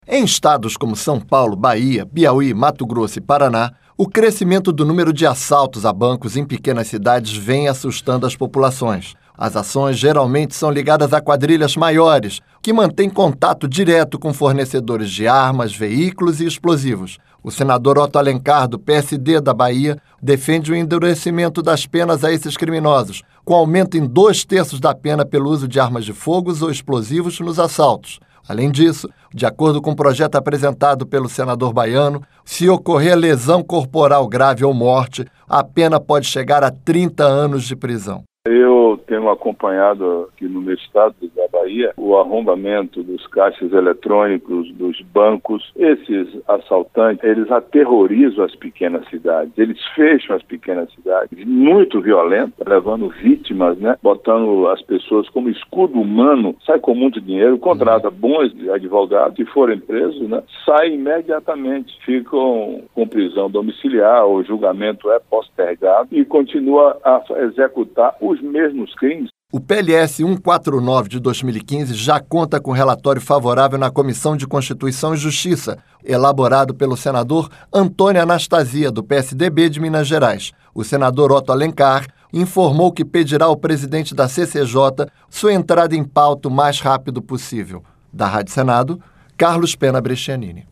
Em estados como São Paulo, Bahia, Piauí, Mato Grosso e Paraná, o crescimento do número de assaltos a bancos em pequenas cidades vem assustando as populações. As ações geralmente são ligadas a quadrilhas maiores, que mantêm contato direto com fornecedores de armas, veículos e explosivos. O senador Otto Alencar, do PSD da Bahia, defende o endurecimento das penas a esses criminosos, com aumento em 2/3 da pena pelo uso de armas de fogo ou explosivos nos assaltos. Além disso, de acordo com o projeto apresentado pelo senador baiano, se ocorrer lesão corporal grave ou morte, a pena pode chegar a 30 anos de prisão. Eu tenho acompanhado aqui no meu estado da Bahia o arrombamento dos caixas eletrônicos, dos bancos. Esses assaltantes, eles aterrorizam as pequenas cidades, eles fecham as pequenas cidades, muito violento, levando vítimas, botando as pessoas como escudo humano, sai com muito dinheiro, contrata bons advogados, se forem presos, saem imediatamente, ficam com prisão domiciliar, o julgamento é postergado e continua a executar os mesmos crimes. O PLS 149 de 2015 já conta com relatório favorável na Comissão de Constituição e Justiça, elaborado pelo senador Antônio Anastasia, do PSDB de Minas Gerais. O senador Otto Alencar informou que pedirá ao presidente da CCJ sua entrada em pauta o mais rápido possível. Da Rádio Senado, Carlos Pena Brescianini.